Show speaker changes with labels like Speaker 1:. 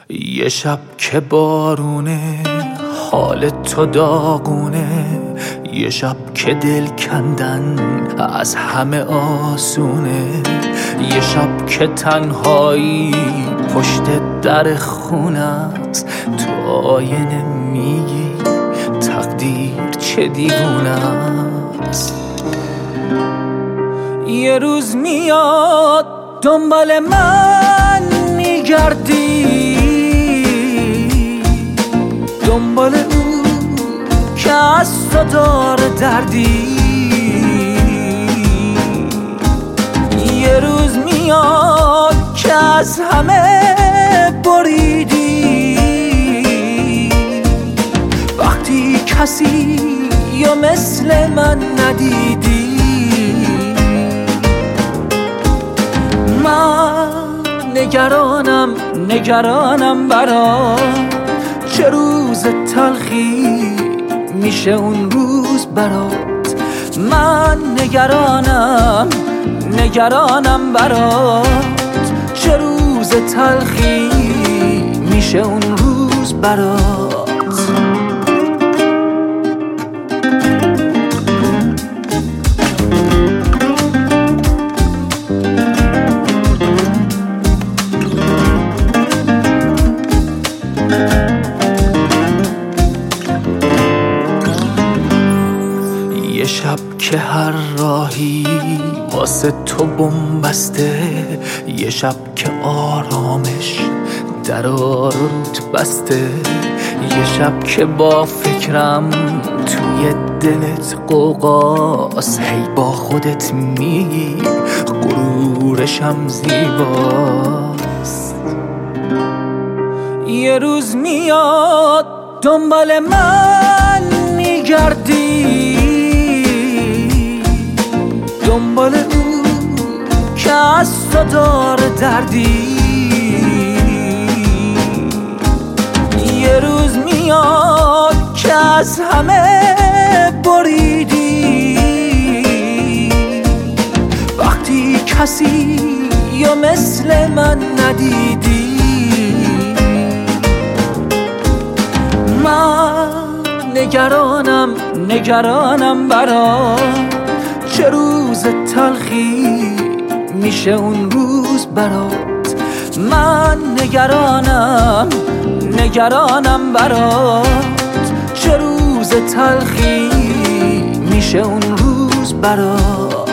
Speaker 1: یه شب که بارونه حال تو داغونه، یه شب که دل کندن از همه آسونه، یه شب که تنهایی پشت در خونه است، تو آینه میگی تقدیر چه دیوونه است. یه روز میاد دنبال من میگردی، دنبال او که از تو داره دردی. یه روز میاد که از همه بریدی، وقتی کسی یا مثل من ندیدی. من نگرانم برات، چه روز تلخی میشه اون روز برات. من نگرانم برات، چه روز تلخی میشه اون روز برات. یه شب که هر راهی واسه تو بن‌بسته، یه شب که آرامش درا رود بسته، یه شب که با فکرم توی دلت قوقاست، هی با خودت میگی غرورشم زیباست. یه روز میاد دنبال من میگردی، دنبال او که از تو داره دردی. یه روز میاد که از همه بریدی، وقتی کسی یا مثل من ندیدی. من نگرانم برات، چه روز تلخی میشه اون روز برات. من نگرانم برات، چه روز تلخی میشه اون روز برات.